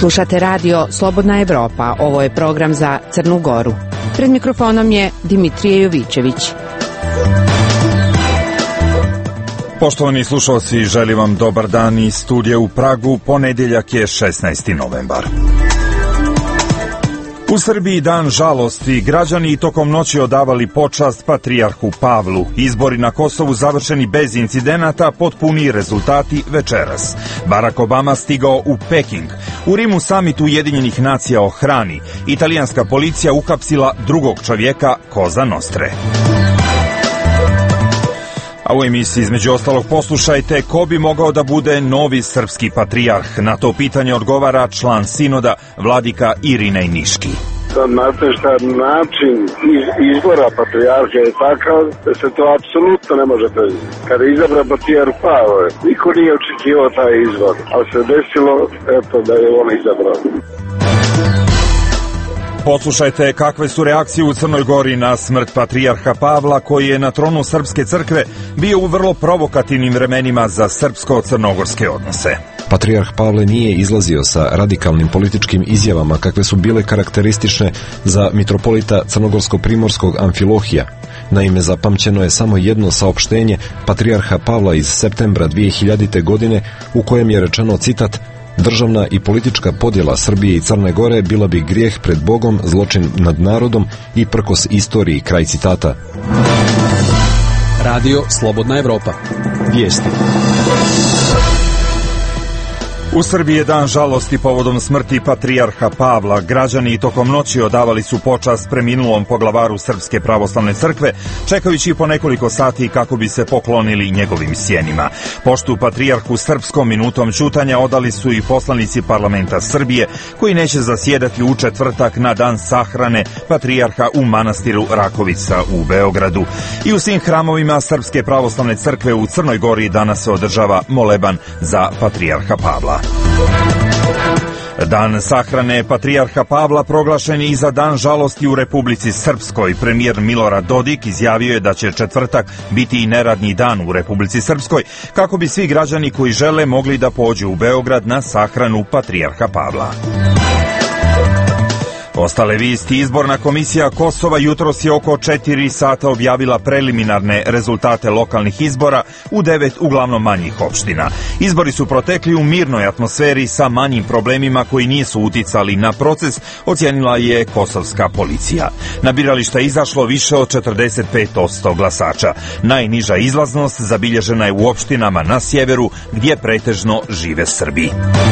Slušate radio Slobodna Evropa, ovo je program za Crnu Goru. Pred mikrofonom je Dimitrije Jovićević. Poštovani slušalci, želim vam dobar dan iz studija u Pragu, ponedjeljak je 16. novembar. U Srbiji dan žalosti, građani tokom noći odavali počast patrijarhu Pavlu. Izbori na Kosovu završeni bez incidenata, potpuni rezultati večeras. Barack Obama stigao u Peking. U Rimu samit Ujedinjenih nacija o hrani. Italijanska policija uhapsila drugog čovjeka, Koza Nostre. A u emisiji između ostalog poslušajte ko bi mogao da bude novi srpski patrijarh. Na to pitanje odgovara član sinoda vladika Irinej Niški. Znate šta, način izbora patrijarha je takav da se to apsolutno ne može predvidjeti. Kada je izabran patrijarh Pavle, niko nije očekivao taj izbor, ali se desilo eto da je on izabrao. Poslušajte kakve su reakcije u Crnoj Gori na smrt patrijarha Pavla, koji je na tronu Srpske crkve bio u vrlo provokativnim vremenima za srpsko-crnogorske odnose. Patrijarh Pavle nije izlazio sa radikalnim političkim izjavama kakve su bile karakteristične za mitropolita crnogorsko-primorskog Amfilohija. Naime, zapamćeno je samo jedno saopštenje patrijarha Pavla iz septembra 2000. godine u kojem je rečeno, citat: "Državna i politička podjela Srbije i Crne Gore bila bi grijeh pred Bogom, zločin nad narodom i prkos istoriji", kraj citata. Radio Slobodna Evropa. Vijesti. U Srbiji je dan žalosti povodom smrti patrijarha Pavla. Građani tokom noći odavali su počast preminulom poglavaru Srpske pravoslavne crkve, čekajući po nekoliko sati kako bi se poklonili njegovim sjenima. Poštu patrijarhu srpskom minutom ćutanja odali su i poslanici parlamenta Srbije, koji neće zasjedati u četvrtak na dan sahrane patrijarha u manastiru Rakovica u Beogradu. I u svim hramovima Srpske pravoslavne crkve u Crnoj Gori danas se održava moleban za patrijarha Pavla. Dan sahrane patrijarha Pavla proglašen je i za dan žalosti u Republici Srpskoj. Premijer Milorad Dodik izjavio je da će četvrtak biti i neradni dan u Republici Srpskoj, kako bi svi građani koji žele mogli da pođu u Beograd na sahranu patrijarha Pavla. Ostale vijesti. Izborna komisija Kosova jutros je oko 4 sata objavila preliminarne rezultate lokalnih izbora u 9 uglavnom manjih opština. Izbori su protekli u mirnoj atmosferi sa manjim problemima koji nisu uticali na proces, ocijenila je kosovska policija. Na birališta je izašlo više od 45% glasača. Najniža izlaznost zabilježena je u opštinama na sjeveru, gdje pretežno žive Srbi.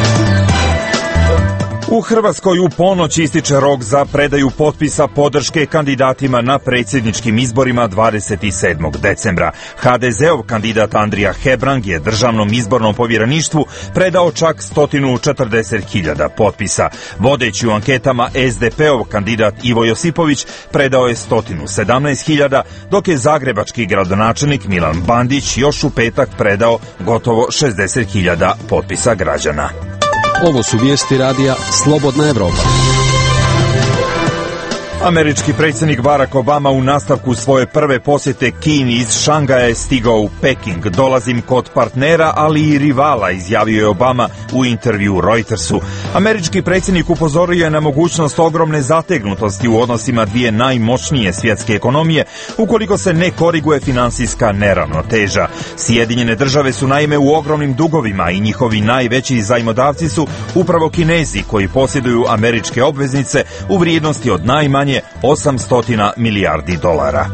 U Hrvatskoj u ponoć ističe rok za predaju potpisa podrške kandidatima na predsjedničkim izborima 27. decembra. HDZ-ov kandidat Andrija Hebrang je Državnom izbornom povjereništvu predao čak 140.000 potpisa. Vodeći u anketama SDP-ov kandidat Ivo Josipović predao je 117.000, dok je zagrebački gradonačelnik Milan Bandić još u petak predao gotovo 60.000 potpisa građana. Ovo su vijesti radija Slobodna Evropa. Američki predsjednik Barack Obama u nastavku svoje prve posjete Kini iz Šangaja je stigao u Peking. Dolazim kod partnera, ali i rivala, izjavio je Obama u intervju Reutersu. Američki predsjednik upozorio je na mogućnost ogromne zategnutosti u odnosima dvije najmoćnije svjetske ekonomije ukoliko se ne koriguje finansijska neravnoteža. Sjedinjene države su naime u ogromnim dugovima i njihovi najveći zajmodavci su upravo Kinezi, koji posjeduju američke obveznice u vrijednosti od najmanje 800 milijardi dolara.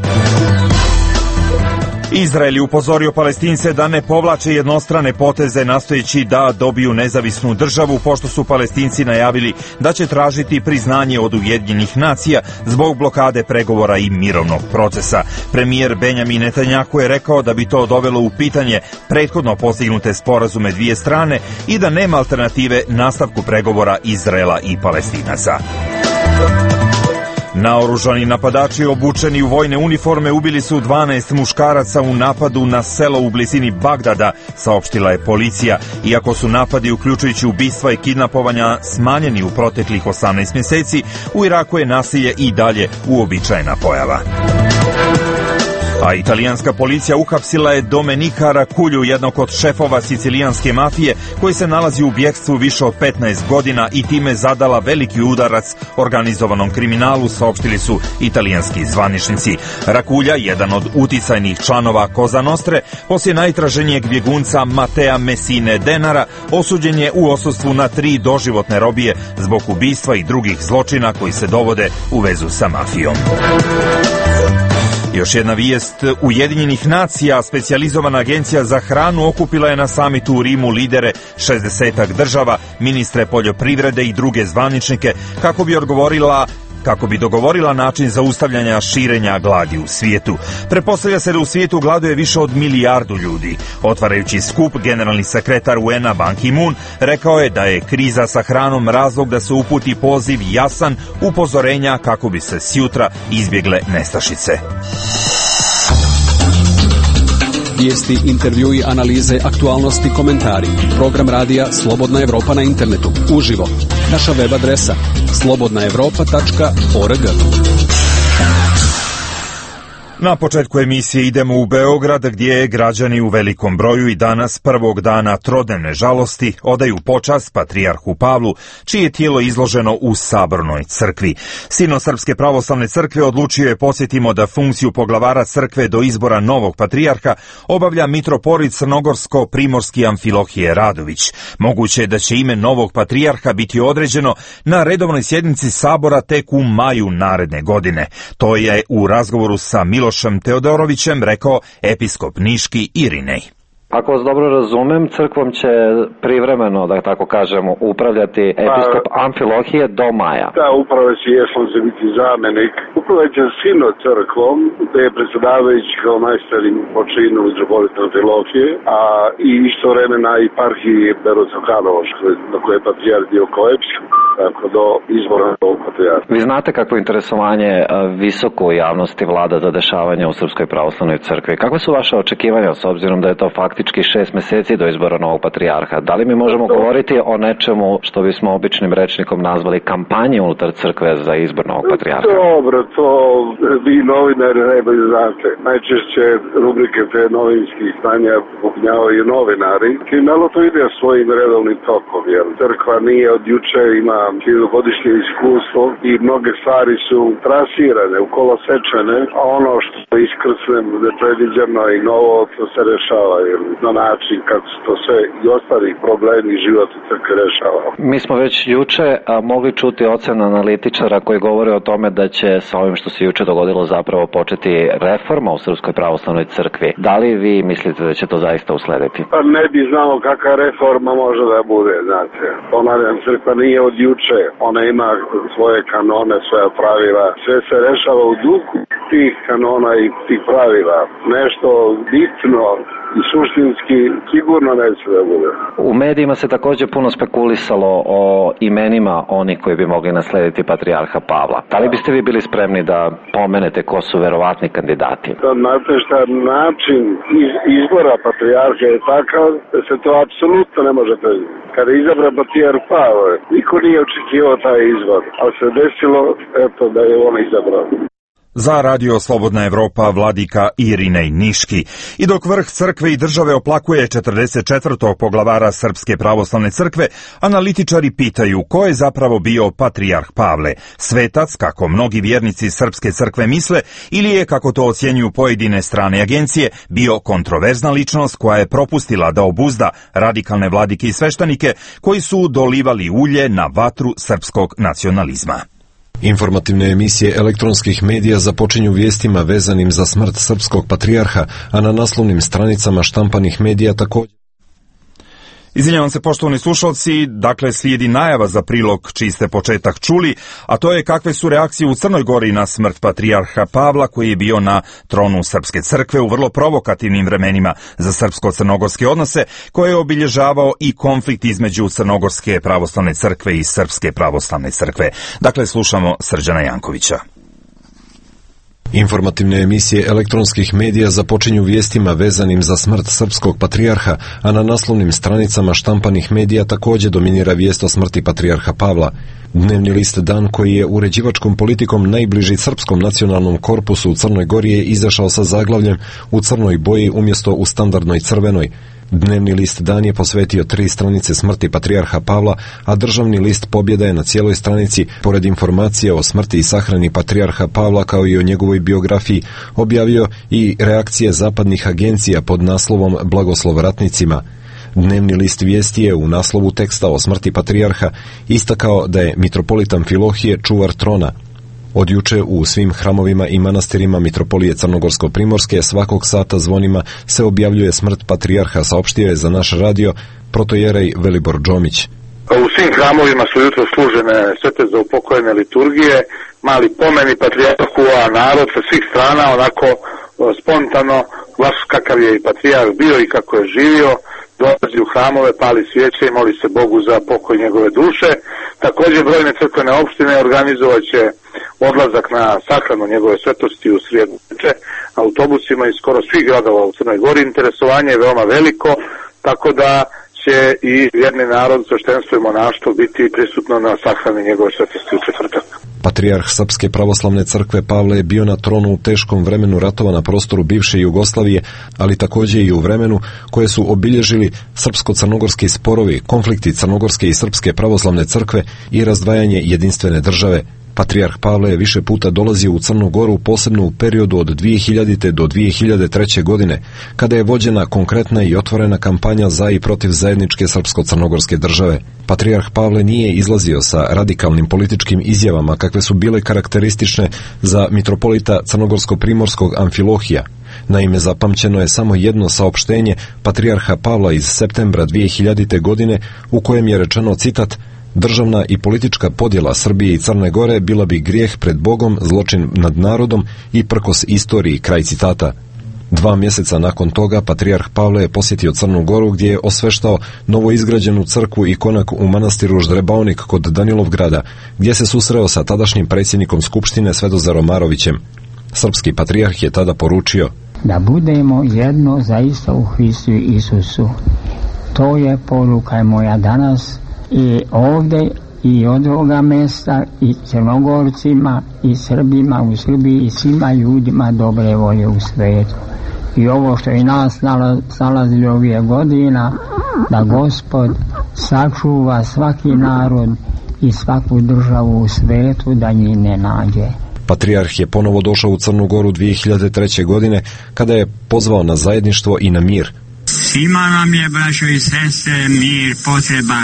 Izrael je upozorio Palestince da ne povlače jednostrane poteze nastojeći da dobiju nezavisnu državu, pošto su Palestinci najavili da će tražiti priznanje od Ujedinjenih nacija zbog blokade pregovora i mirovnog procesa. Premijer Benjamin Netanjahu je rekao da bi to dovelo u pitanje prethodno postignute sporazume dvije strane i da nema alternative nastavku pregovora Izraela i Palestinaca. Naoružani napadači obučeni u vojne uniforme ubili su 12 muškaraca u napadu na selo u blizini Bagdada, saopštila je policija. Iako su napadi, uključujući ubistva i kidnapovanja, smanjeni u proteklih 18 mjeseci, u Iraku je nasilje i dalje uobičajena pojava. A italijanska policija uhapsila je Domenica Rakulju, jednog od šefova sicilijanske mafije, koji se nalazi u bjegstvu više od 15 godina i time zadala veliki udarac organizovanom kriminalu, saopštili su italijanski zvaničnici. Rakulja, jedan od uticajnih članova Cosa Nostre, poslije najtraženijeg bjegunca Matea Messine Denara, osuđen je u odsustvu na 3 doživotne robije zbog ubistva i drugih zločina koji se dovode u vezu sa mafijom. Još jedna vijest. Ujedinjenih nacija, specijalizovana agencija za hranu, okupila je na samitu u Rimu lidere 60 država, ministre poljoprivrede i druge zvaničnike kako bi dogovorila način zaustavljanja širenja gladi u svijetu. Pretpostavlja se da u svijetu gladuje više od 1 milijardu ljudi. Otvarajući skup, generalni sekretar UN-a Ban Ki-moon rekao je da je kriza sa hranom razlog da se uputi poziv jasan upozorenja kako bi se sjutra izbjegle nestašice. Vijesti, intervjui, analize, aktualnosti, komentari. Program radija Slobodna Evropa na internetu. Uživo. Naša web adresa slobodnaevropa.org. Na početku emisije idemo u Beograd, gdje građani u velikom broju i danas, prvog dana trodnevne žalosti, odaju počast patrijarhu Pavlu, čije je tijelo izloženo u Sabornoj crkvi. Sino Srpske pravoslavne crkve odlučio je, podsjetimo, da funkciju poglavara crkve do izbora novog patrijarha obavlja mitropolit crnogorsko-primorski Amfilohije Radović. Moguće je da će ime novog patrijarha biti određeno na redovnoj sjednici Sabora tek u maju naredne godine. To je u razgovoru sa Milošem Teodorovićem rekao episkop niški Irinej. Ako vas dobro razumem, crkvom će privremeno, da tako kažemo, upravljati episkop Amfilohije do maja. Da, upravo će će biti zamenik. Upravljat će sino crkvom, da je predsjedavajući kao najstarim počinu metropolita Amfilohije, a i istovremena i parhiji Berozo-Karlovačkoj, na koje je patrijarh bio kao episkop, tako do izbora novog patrijarha. Vi znate kako interesovanje visoko u javnosti vlada za dešavanja u Srpskoj pravoslavnoj crkvi. Kakve su vaše očekivanja, s obzirom da je to faktički 6 mjeseci do izbora novog patrijarha? Da li mi možemo govoriti o nečemu što bismo običnim rečnikom nazvali kampanji unutar crkve za izbor novog patrijarha? Dobro, to vi novinari najbolje znate. Najčešće rubrike te novinskih stanja popunjavaju novinari. Kriminalno to ide svojim redovnim tokom, jer crkva nije od juče, ima 1000-godišnje iskustvo i mnoge stvari su trasirane, ukolosečene, a ono što je iskrsnem nepredviđeno i novo, to se rešava na način kako se to sve i ostali problemi života crkve rešava. Mi smo već juče mogli čuti ocenu analitičara koji govore o tome da će sa ovim što se juče dogodilo zapravo početi reforma u Srpskoj pravoslavnoj crkvi. Da li vi mislite da će to zaista uslediti? Pa ne bi znao kakva reforma može da bude, znate. Ponavljam, crkva nije od juče. Ona ima svoje kanone, svoja pravila. Sve se rešava u duhu tih kanona i tih pravila. Nešto bitno i suštinski sigurno neće da bude. U medijima se također puno spekulisalo o imenima onih koji bi mogli naslediti patrijarha Pavla. Da li biste vi bili spremni da pomenete ko su verovatni kandidati? Znate šta, način izbora patrijarha je takav da se to apsolutno ne može predvidjeti. Kada je izabran patrijarh Pavle, niko nije očekivao taj izbor, ali se desilo da je on izabran. Za Radio Slobodna Evropa vladika Irinej Niški. I dok vrh crkve i države oplakuje 44. poglavara Srpske pravoslavne crkve, analitičari pitaju ko je zapravo bio patrijarh Pavle, svetac, kako mnogi vjernici Srpske crkve misle, ili je, kako to ocjenjuju pojedine strane agencije, bio kontroverzna ličnost koja je propustila da obuzda radikalne vladike i sveštenike koji su dolivali ulje na vatru srpskog nacionalizma. Informativne emisije elektronskih medija započinju vijestima vezanim za smrt srpskog patrijarha, a na naslovnim stranicama štampanih medija također. Izvinjavam se, poštovani slušalci, dakle slijedi najava za prilog čiji ste početak čuli, a to je kakve su reakcije u Crnoj Gori na smrt patrijarha Pavla koji je bio na tronu Srpske crkve u vrlo provokativnim vremenima za srpsko-crnogorske odnose, koje je obilježavao i konflikt između Crnogorske pravoslavne crkve i Srpske pravoslavne crkve. Dakle, slušamo Srđana Jankovića. Informativne emisije elektronskih medija započinju vijestima vezanim za smrt srpskog patrijarha, a na naslovnim stranicama štampanih medija također dominira vijest o smrti patrijarha Pavla. Dnevni list Dan, koji je uređivačkom politikom najbliži srpskom nacionalnom korpusu u Crnoj Gori, je izašao sa zaglavljem u crnoj boji umjesto u standardnoj crvenoj. Dnevni list Dan je posvetio 3 stranice smrti patrijarha Pavla, a državni list Pobjeda je na cijeloj stranici, pored informacija o smrti i sahrani patrijarha Pavla kao i o njegovoj biografiji, objavio i reakcije zapadnih agencija pod naslovom Blagoslov ratnicima. Dnevni list Vijesti je u naslovu teksta o smrti patrijarha istakao da je mitropolit Amfilohije čuvar trona. Od juče u svim hramovima i manastirima mitropolije Crnogorsko-Primorske svakog sata zvonima se objavljuje smrt patrijarha, saopštio je za naš radio protojerej Velibor Džomić. U svim hramovima su jutro služene svete za upokojene liturgije, mali pomeni patrijarhu, a narod sa svih strana onako spontano, baš kakav je i patrijarh bio i kako je živio, dolazi u hramove, pali svijeće i moli se Bogu za pokoj njegove duše. Također brojne crkvene opštine organizovat će odlazak na sahranu njegove svetosti u srijedu veče autobusima iz skoro svih gradova u Crnoj Gori. Interesovanje je veoma veliko, tako da će i vjerni narod, sveštenstvo i monaštvo biti prisutno na sahrani njegove svetosti u četvrtak. Patrijarh Srpske pravoslavne crkve Pavle je bio na tronu u teškom vremenu ratova na prostoru bivše Jugoslavije, ali također i u vremenu koje su obilježili srpsko-crnogorski sporovi, konflikti Crnogorske i Srpske pravoslavne crkve i razdvajanje jedinstvene države. Patrijarh Pavle je više puta dolazio u Crnu Goru, posebno u periodu od 2000. do 2003. godine, kada je vođena konkretna i otvorena kampanja za i protiv zajedničke srpsko-crnogorske države. Patrijarh Pavle nije izlazio sa radikalnim političkim izjavama kakve su bile karakteristične za mitropolita Crnogorsko-Primorskog Amfilohija. Naime, zapamćeno je samo jedno saopštenje patrijarha Pavla iz septembra 2000. godine u kojem je rečeno, citat: "Državna i politička podjela Srbije i Crne Gore bila bi grijeh pred Bogom, zločin nad narodom i prkos istoriji", kraj citata. 2 mjeseca nakon toga patrijarh Pavle je posjetio Crnu Goru, gdje je osveštao novoizgrađenu crkvu i konak u manastiru Ždrebaonik kod Danilovgrada, gdje se susreo sa tadašnjim predsjednikom Skupštine Svedozarom Marovićem. Srpski patrijarh je tada poručio: "Da budemo jedno zaista u Hristu Isusu. To je poruka moja danas i ovdje i od ovoga mjesta i Crnogorcima i Srbima u Srbiji i svima ljudima dobre volje u svijetu. I ovo što i nas nalazili ovih godina, da Gospod sačuva svaki narod i svaku državu u svijetu, da njih ne nađe." Patrijarh je ponovo došao u Crnu Goru 2003. godine, kada je pozvao na zajedništvo i na mir. "Svima nam je, braćo i sestre, mir potreban,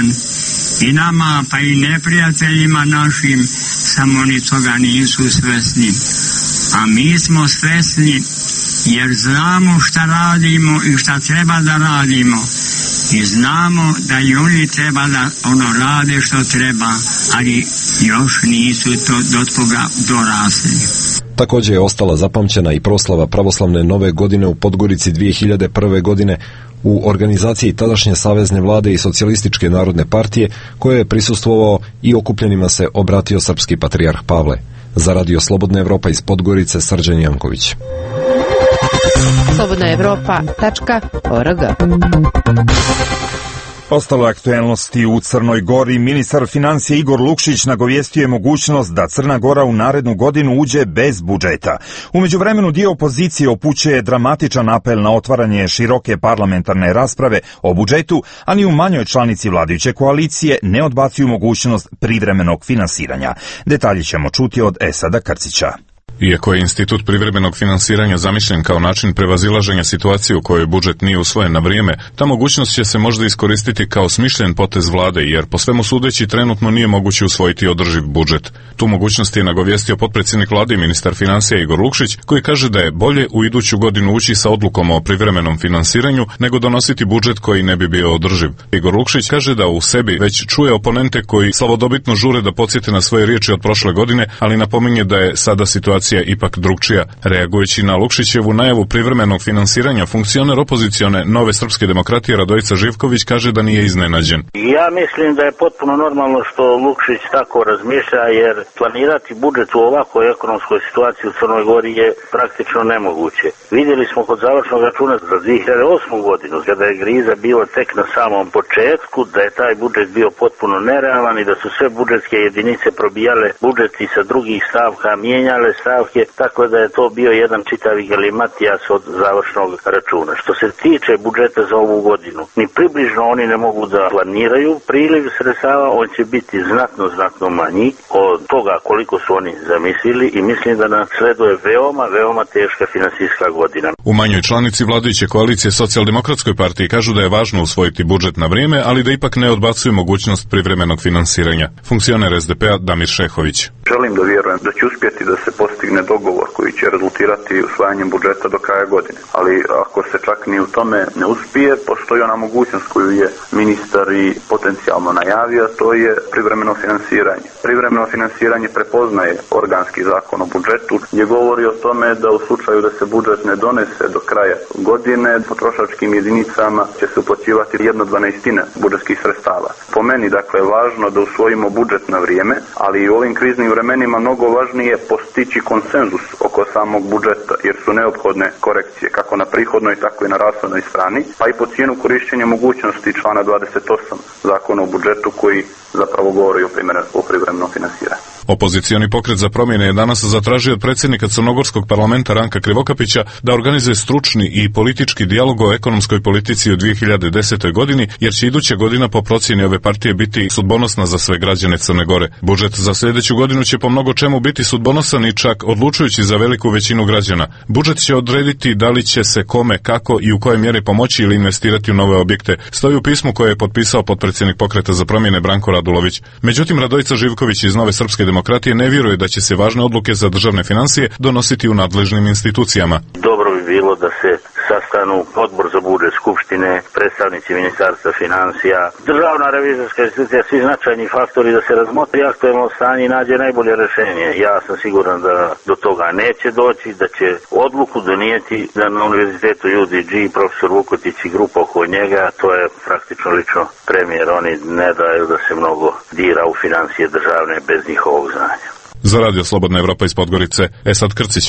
i nama pa i neprijateljima našim, samo ni toga nisu svesni. A mi smo svesni jer znamo šta radimo i šta treba da radimo. I znamo da i oni treba da rade što treba, ali još nisu do toga dorasli." Također je ostala zapamćena i proslava pravoslavne nove godine u Podgorici 2001. godine u organizaciji tadašnje savezne vlade i socijalističke narodne partije, koje je prisustvovao i okupljenima se obratio srpski patrijarh Pavle. Za radio Slobodna Evropa iz Podgorice, Srđan Janković. slobodnaevropa.org. Ostalo aktuelnosti u Crnoj Gori. Ministar financija Igor Lukšić nagovijestio je mogućnost da Crna Gora u narednu godinu uđe bez budžeta. U međuvremenu dio opozicije upućuje dramatičan apel na otvaranje široke parlamentarne rasprave o budžetu, a ni u manjoj članici vladajuće koalicije ne odbacuju mogućnost privremenog finansiranja. Detalji ćemo čuti od Esada Krcića. Iako je institut privremenog finansiranja zamišljen kao način prevazilaženja situacije u kojoj budžet nije usvojen na vrijeme, ta mogućnost će se možda iskoristiti kao smišljen potez vlade, jer po svemu sudeći trenutno nije moguće usvojiti održiv budžet. Tu mogućnost je nagovijestio potpredsjednik vlade i ministar financija Igor Lukšić, koji kaže da je bolje u iduću godinu ući sa odlukom o privremenom finansiranju nego donositi budžet koji ne bi bio održiv. Igor Lukšić kaže da u sebi već čuje oponente koji slavodobitno žure da podsjete na svoje riječi od prošle godine, ali napominje da je sada situacija situacija ipak drugčija. Reagujući na Lukšićevu najavu privremenog finansiranja, funkcioner opozicione Nove srpske demokratije Radojica Živković kaže da nije iznenađen. Ja mislim da je potpuno normalno što Lukšić tako razmišlja, jer planirati budžet u ovakvoj ekonomskoj situaciji u Crnoj Gori je praktično nemoguće. Vidjeli smo kod završnog računa za 2008. godinu, kada je kriza bila tek na samom početku, da je taj budžet bio potpuno nerealan i da su sve budžetske jedinice probijale budžeti sa drugih stavka, mijenjale stavke, tako da je to bio jedan čitavi galimatijas od završnog računa. Što se tiče budžeta za ovu godinu, ni približno oni ne mogu da planiraju priliv sredstava, on će biti znatno manji od toga koliko su oni zamislili i mislim da nas sleduje veoma teška finansijska godina. U manjoj članici vladajuće koalicije Socijaldemokratskoj partiji kažu da je važno usvojiti budžet na vrijeme, ali da ipak ne odbacuju mogućnost privremenog finansiranja. Funkcioner SDP-a Damir Šehović. Želim da vjerujem da će uspjeti da se postigne dogovor koji će rezultirati usvajanjem budžeta do kraja godine. Ali ako se čak ni u tome ne uspije, postoji ona mogućnost koju je ministar i potencijalno najavio, to je privremeno finansiranje. Privremeno finansiranje prepoznaje organski zakon o budžetu, gdje govori o tome da u slučaju da se budžet ne donese do kraja godine, potrošačkim jedinicama će se uplaćivati 1/12 budžetskih sredstava. Po meni, dakle, je važno da usvojimo budžet na vrijeme, ali i u ovim kriznim vremenima mnogo važnije postići konsenzus oko samog budžeta, jer su neophodne korekcije kako na prihodnoj, tako i na rashodnoj strani, pa i po cijenu korišćenja mogućnosti člana 28 zakona o budžetu koji zapravo govori o privremenom finansiranju. Opozicioni pokret za promjene je danas zatražio od predsjednika Crnogorskog parlamenta Ranka Krivokapića da organizuje stručni i politički dijalog o ekonomskoj politici u 2010. godini, jer će iduća godina po procjeni ove partije biti sudbonosna za sve građane Crne Gore. Budžet za sljedeću godinu će po mnogo čemu biti sudbonosan i čak odlučujući za veliku većinu građana. Budžet će odrediti da li će se kome, kako i u kojoj mjeri pomoći ili investirati u nove objekte, stoji u pismu koje je potpisao potpredsjednik pokreta za promjene Branko Radulović. Međutim, Radojica Živković iz Nove srpske demokratije ne vjeruje da će se važne odluke za državne financije donositi u nadležnim institucijama. Dobro bi bilo da se sastanu odbor za budžet Skupštine, predstavnici Ministarstva financija, državna revizorska institucija, svi značajni faktori da se razmotri aktuelno stanje i nađe najbolje rješenje. Ja sam siguran da do toga neće doći, da će odluku donijeti da na univerzitetu UDG profesor Vukotić i grupa oko njega, to je praktično lično premijer, oni ne daju da se mnogo dira u financije državne bez njihovog znanja. Za Radio Slobodna Evropa iz Podgorice, Esad Krcić.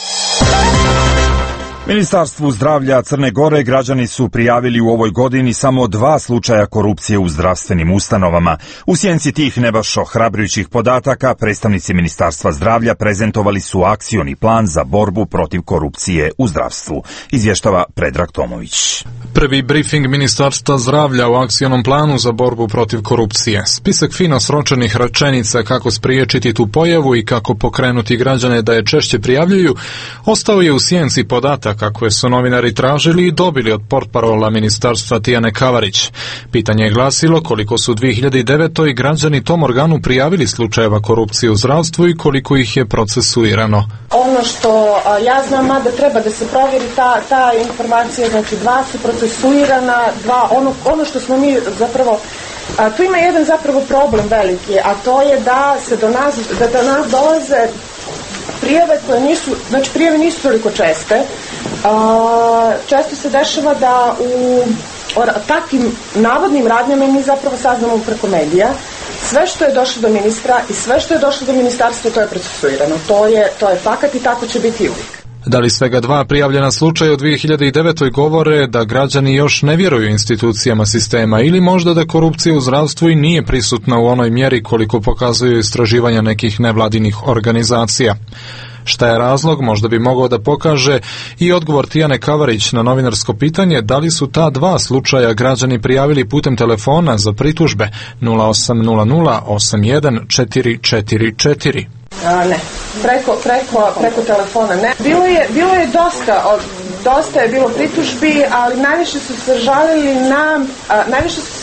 Ministarstvu zdravlja Crne Gore građani su prijavili u ovoj godini samo 2 slučaja korupcije u zdravstvenim ustanovama. U sjenci tih ne baš ohrabrujućih podataka, predstavnici Ministarstva zdravlja prezentovali su akcioni plan za borbu protiv korupcije u zdravstvu, izvještava Predrag Tomović. Prvi briefing Ministarstva zdravlja u akcionom planu za borbu protiv korupcije. Spisak fino sročenih rečenica kako spriječiti tu pojavu i kako pokrenuti građane da je češće prijavljuju, ostao je u sjenci podataka koje su novinari tražili i dobili od portparola Ministarstva Tijane Kavarić. Pitanje je glasilo koliko su 2009. građani tom organu prijavili slučajeva korupcije u zdravstvu i koliko ih je procesuirano. Ono što ja znam, da treba da se provjeri ta informacija, znači 2 su procesuirana, 2, ono što smo mi zapravo, tu ima jedan zapravo problem veliki, a to je da se do nas dolaze prijave koje nisu, znači prijave nisu toliko česte. Često se dešava da u takvim navodnim radnjama mi zapravo saznamo preko medija. Sve što je došlo do ministra i sve što je došlo do ministarstva, to je procesuirano. To je fakat i tako će biti uvijek. Da li svega 2 prijavljena slučaja u 2009. govore da građani još ne vjeruju institucijama sistema ili možda da korupcija u zdravstvu i nije prisutna u onoj mjeri koliko pokazuju istraživanja nekih nevladinih organizacija? Šta je razlog, možda bi mogao da pokaže i odgovor Tijane Kavarić na novinarsko pitanje da li su ta 2 slučaja građani prijavili putem telefona za pritužbe 0800 81 444. Ne, preko telefona ne. Bilo je dosta je bilo pritužbi, ali najviše su se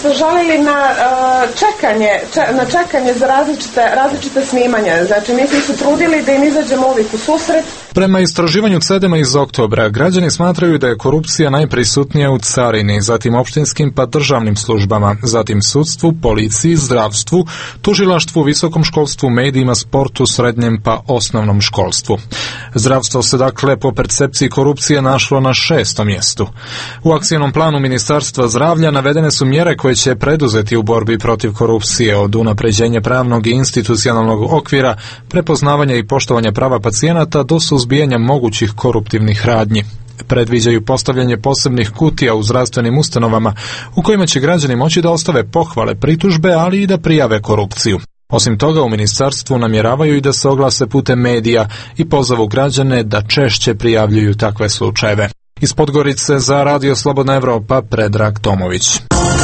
se žalili na čekanje za različite snimanja. Znači, mi smo se trudili da im izađemo uvijek u susret. Prema istraživanju CEDEMA iz oktobra, građani smatraju da je korupcija najprisutnija u carini, zatim opštinskim pa državnim službama, zatim sudstvu, policiji, zdravstvu, tužilaštvu, visokom školstvu, medijima, sportu, srednjem pa osnovnom školstvu. Zdravstvo se dakle po percepciji korupcije našlo na 6. mjestu. U akcijnom planu Ministarstva zdravlja navedene su mjere koje će preduzeti u borbi protiv korupcije, od unapređenja pravnog i institucionalnog okvira, prepoznavanja i poštovanja prava pacijenata do suzbijanja mogućih koruptivnih radnji. Predviđaju postavljanje posebnih kutija u zdravstvenim ustanovama u kojima će građani moći da ostave pohvale, pritužbe, ali i da prijave korupciju. Osim toga, u ministarstvu namjeravaju i da se oglase putem medija i pozovu građane da češće prijavljuju takve slučajeve. Iz Podgorice za Radio Slobodna Evropa, Predrag Tomović.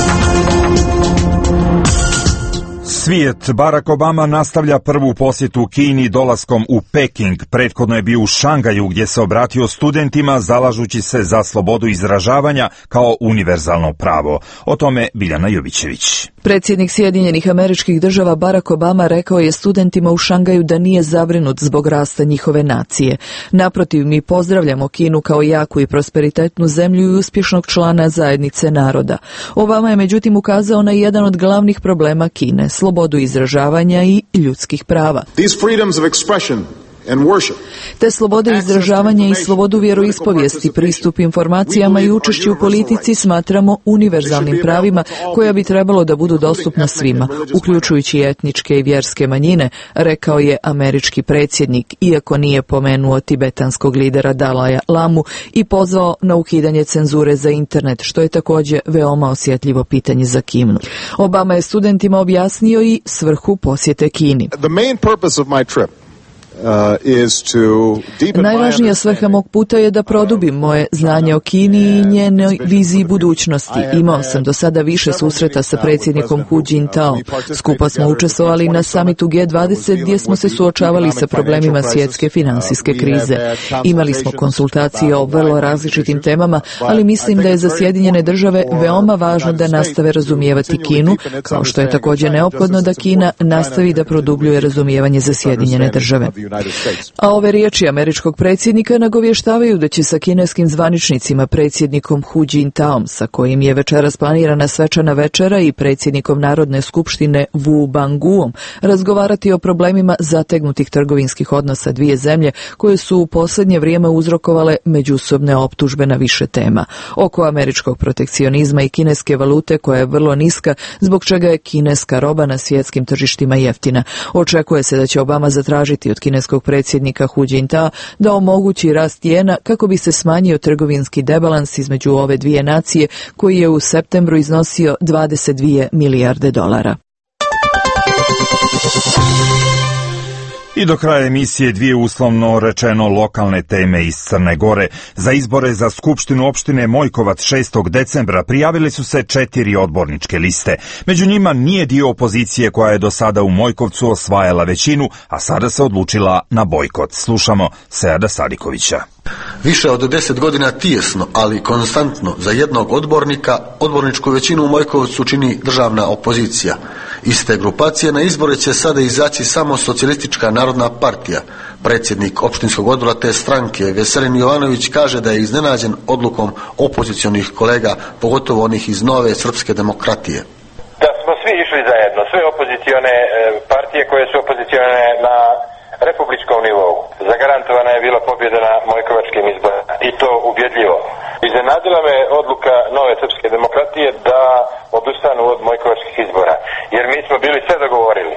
Svijet. Barack Obama nastavlja prvu posjetu Kini dolaskom u Peking. Prethodno je bio u Šangaju gdje se obratio studentima zalažući se za slobodu izražavanja kao univerzalno pravo. O tome Biljana Jovićević. Predsjednik Sjedinjenih Američkih Država Barack Obama rekao je studentima u Šangaju da nije zabrinut zbog rasta njihove nacije. Naprotiv, mi pozdravljamo Kinu kao jaku i prosperitetnu zemlju i uspješnog člana zajednice naroda. Obama je međutim ukazao na jedan od glavnih problema Kine, slobodu izražavanja i ljudskih prava. Te slobode izražavanja i slobodu vjeroispovijesti, pristup informacijama i učešće u politici smatramo univerzalnim pravima koja bi trebalo da budu dostupna svima, uključujući etničke i vjerske manjine, rekao je američki predsjednik, iako nije pomenuo tibetanskog lidera Dalaja Lamu i pozvao na ukidanje cenzure za internet, što je također veoma osjetljivo pitanje za Kinu. Obama je studentima objasnio i svrhu posjete Kini. Najvažnija svrha mog puta je da produbim moje znanje o Kini i njenoj viziji budućnosti. Imao sam do sada više susreta sa predsjednikom Hu Jintaom. Skupa smo učestvovali na samitu G20 gdje smo se suočavali sa problemima svjetske finansijske krize. Imali smo konsultacije o vrlo različitim temama, ali mislim da je za Sjedinjene Države veoma važno da nastave razumijevati Kinu, kao što je također neophodno da Kina nastavi da produbljuje razumijevanje za Sjedinjene Države. A ove riječi američkog predsjednika nagovještavaju da će sa kineskim zvaničnicima, predsjednikom Hu Jintaom, sa kojim je večeras planirana svečana večera, i predsjednikom Narodne skupštine Wu Banguom razgovarati o problemima zategnutih trgovinskih odnosa dvije zemlje koje su u posljednje vrijeme uzrokovale međusobne optužbe na više tema. Oko američkog protekcionizma i kineske valute koja je vrlo niska, zbog čega je kineska roba na svjetskim tržištima jeftina. Očekuje se da će Obama zatražiti od kineskog predsjednika Hu Jintaa da omogući rast cijena kako bi se smanjio trgovinski debalans između ove dvije nacije koji je u septembru iznosio 22 milijarde dolara. I do kraja emisije dvije uslovno rečeno lokalne teme iz Crne Gore. Za izbore za Skupštinu opštine Mojkovac 6. decembra prijavili su se 4 odborničke liste. Među njima nije dio opozicije koja je do sada u Mojkovcu osvajala većinu, a sada se odlučila na bojkot. Slušamo Seada Sadikovića. Više od 10 godina tijesno, ali konstantno za jednog odbornika odborničku većinu u Mojkovcu čini državna opozicija. Iz te grupacije na izbore će sada izaći samo Socijalistička narodna partija. Predsjednik opštinskog odbora te stranke, Veselin Jovanović, kaže da je iznenađen odlukom opozicionih kolega, pogotovo onih iz Nove srpske demokratije. Da smo svi išli zajedno, sve opozicione partije koje su opozicione na republičkom nivou. Zagarantovana je bila pobjeda na mojkovačkim izborima i to ubjedljivo. Iznenadila me odluka Nove srpske demokratije da odustanu od mojkovačkih izbora, jer mi smo bili sve dogovorili.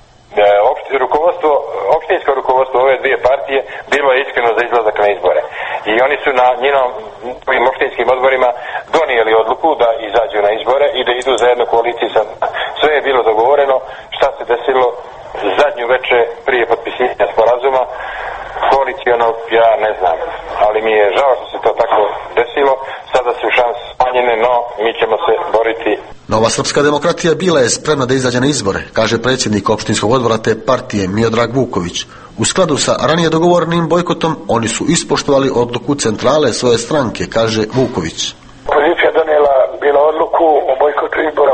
Opštinsko rukovodstvo ove dvije partije bilo je iskreno za izlazak na izbore. I oni su na njihovim opštinskim odborima donijeli odluku da izađu na izbore i da idu zajedno koaliciji sa. Sve je bilo dogovoreno. Šta se desilo zadnju večer prije potpisivanja sporazuma koalicionog, ja ne znam, ali mi je žao što se to tako desilo. Sada su šanse smanjene, no mi ćemo se boriti. Nova srpska demokratija bila je spremna da izađe na izbore, kaže predsjednik opštinskog odbora te partije Miodrag Vuković. U skladu sa ranije dogovorenim bojkotom, oni su ispoštovali odluku centrale svoje stranke, kaže Vuković. Opozicija donijela bila odluku o bojkotu izbora u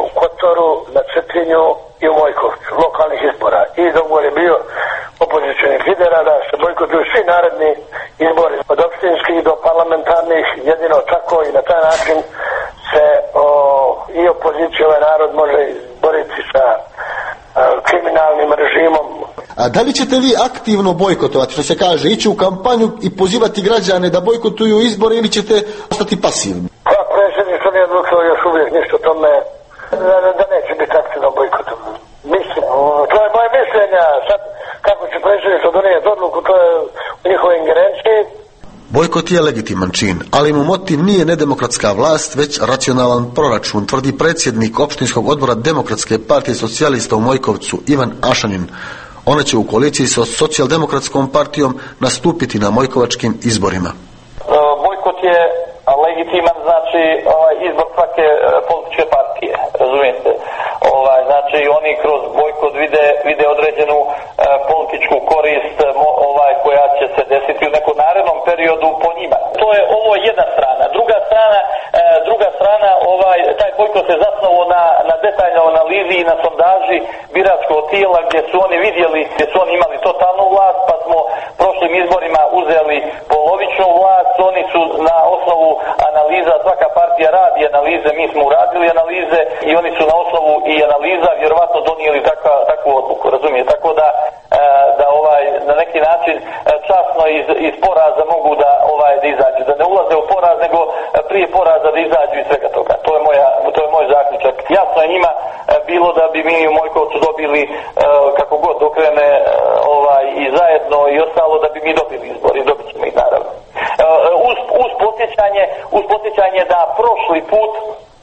izboru na Cetinju i u Mojkovcu, lokalnih izbora. I dogovor je bio opozicionih lidera da se bojkotuju svi naredni izbori od opštinskih do parlamentarnih, jedino tako i na taj način se i opozicija, ovaj narod može boriti sa kriminalnim režimom. A da li ćete vi aktivno bojkotovati, što se kaže, ići u kampanju i pozivati građane da bojkotuju izbore ili ćete ostati pasivni? Pa predsjednik nije odlučio još uvijek ništa o tome da neće biti aktivno bojkotovano. Mislim, to je moje mišljenja. Sad kako će predsjednik donijeti odluku, to je u njihovoj ingerenciji. Bojkot je legitiman čin, ali mu motiv nije nedemokratska vlast, već racionalan proračun, tvrdi predsjednik opštinskog odbora Demokratske partije socijalista u Mojkovcu Ivan Ašanin. Ona će u koaliciji sa socijaldemokratskom partijom nastupiti na mojkovačkim izborima. Bojkot je legitiman, znači izbor svake političke partije, razumijete? Znači oni kroz bojkot vide određenu političku korist koja će se desiti u nekom narednom periodu po njima. To je ovo jedna strana. Druga strana taj bojkot se zasnovao na detaljnoj analizi i na sondaži biračkog tijela gdje su oni vidjeli, gdje su oni imali totalnu vlast, pa smo prošlim izborima uzeli polovičnu vlast. Oni su na osnovu analiza, svaka partija radi analize, mi smo uradili analize i oni su na osnovu i analiza vjerovatno donijeli takvu odluku, razumije? Tako da na neki način časno iz poraza mogu da izađu, da ne ulaze u poraz, nego prije poraza da izađu iz svega toga. To je moj zaključak. Jasno je njima bilo da bi mi u Mojkovcu dobili kako god okrene i zajedno i ostalo da bi mi dobili izbor i dobit ćemo ih naravno. Uz podsjećanje da prošli put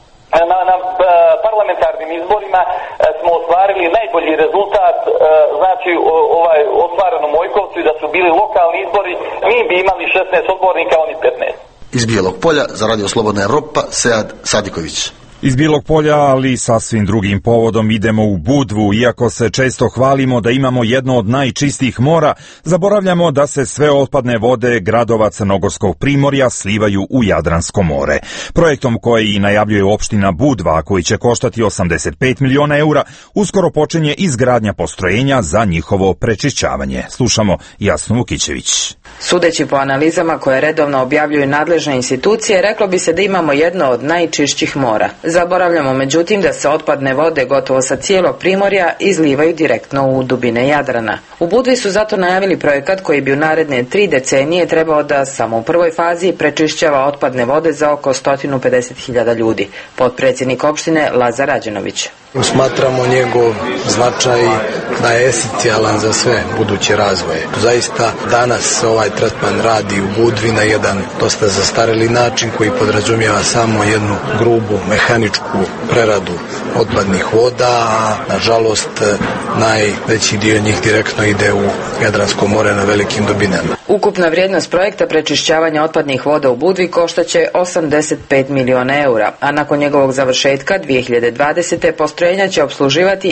na parlamentarnim izborima smo ostvarili najbolji rezultat, znači ostvaren u Mojkovcu, i da su bili lokalni izbori, mi bi imali 16 odbornika, oni 15. Iz Bijelog Polja za Radio Slobodna Evropa, Sead Sadiković. Iz Bijelog Polja, ali sasvim drugim povodom, idemo u Budvu. Iako se često hvalimo da imamo jedno od najčistijih mora, zaboravljamo da se sve otpadne vode gradova Crnogorskog primorja slivaju u Jadransko more. Projektom koji najavljuje opština Budva, koji će koštati 85 miliona eura, uskoro počinje izgradnja postrojenja za njihovo prečišćavanje. Slušamo Jasnu Vukićević. Sudeći po analizama koje redovno objavljuju nadležne institucije, reklo bi se da imamo jedno od najčišćih mora. Zaboravljamo međutim da se otpadne vode gotovo sa cijelog primorja izlivaju direktno u dubine Jadrana. U Budvi su zato najavili projekat koji bi u naredne 3 decenije trebao da samo u prvoj fazi prečišćava otpadne vode za oko 150.000 ljudi. Potpredsjednik opštine Lazar Rađenović. Smatramo njegov značaj da je esencijalan za sve buduće razvoje. Zaista danas ovaj tretman radi u Budvi na jedan dosta zastareli način koji podrazumijeva samo jednu grubu mehaničku preradu otpadnih voda, a nažalost najveći dio njih direktno ide u Jadransko more na velikim dubinama. Ukupna vrijednost projekta prečišćavanja otpadnih voda u Budvi koštaće 85 miliona eura, a nakon njegovog završetka 2020. postrojenja će obsluživati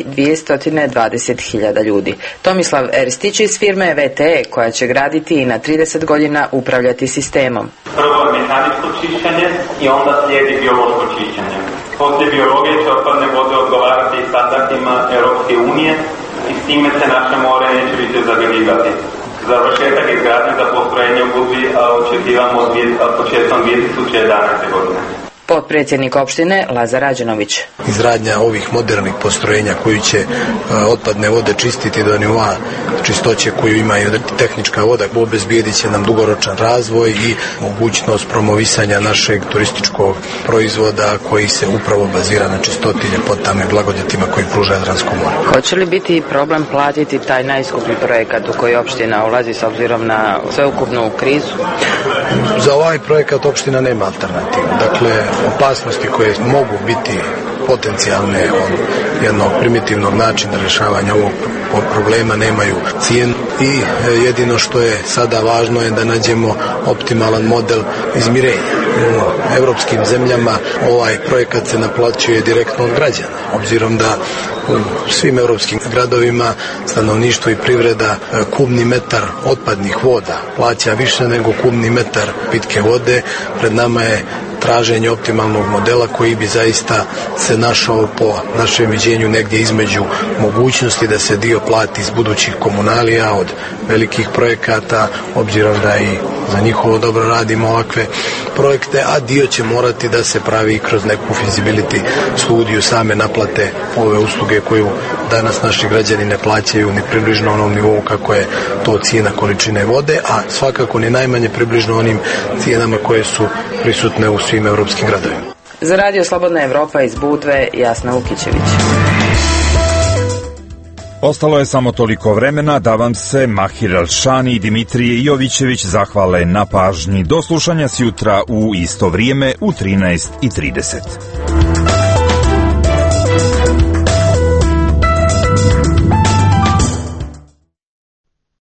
220.000 ljudi. Tomislav Erstić iz firme VTE, koja će graditi i na 30 godina upravljati sistemom. Prvo je mehaničko čišćenje i onda slijedi biološko čišćenje. Poslije biologije će otpadne vode odgovarati standardima Europske unije i s time se naše more neće više zagađivati. Završetak izgradnje za postrojenje u Budvi očekivamo početkom 2011. godine. Potpredsjednik opštine Lazar Rađenović. Izgradnja ovih modernih postrojenja koji će otpadne vode čistiti do nivoa čistoće koju ima i tehnička voda, obezbijedit će nam dugoročan razvoj i mogućnost promovisanja našeg turističkog proizvoda koji se upravo bazira na čistoti, ljepotama i blagodatima koji pruža Jadransko more. Hoće li biti problem platiti taj najskuplji projekat u koji opština ulazi s obzirom na sveukupnu krizu? Za ovaj projekat opština nema alternativu. Dakle, opasnosti koje mogu biti potencijalne od jednog primitivnog načina rješavanja ovog problema nemaju cijenu i jedino što je sada važno je da nađemo optimalan model izmirenja. U evropskim zemljama ovaj projekat se naplaćuje direktno od građana, obzirom da u svim europskim gradovima stanovništvo i privreda kubni metar otpadnih voda plaća više nego kubni metar pitke vode. Pred nama je traženje optimalnog modela koji bi zaista se našao po našem viđenju negdje između mogućnosti da se dio plati iz budućih komunalija od velikih projekata, obzirom da i za njihovo dobro radimo ovakve projekte, a dio će morati da se pravi kroz neku feasibility studiju same naplate ove usluge koju danas naši građani ne plaćaju ni približno onom nivou kako je to cijena količine vode, a svakako ni najmanje približno onim cijenama koje su prisutne u svim europskim gradovima. Za Radio Slobodna Evropa iz Budve, Jasna Vukićević. Ostalo je samo toliko vremena da vam se Mahir Elšani i Dimitrije Jovićević zahvale na pažnji. Do slušanja sjutra u isto vrijeme u 13:30.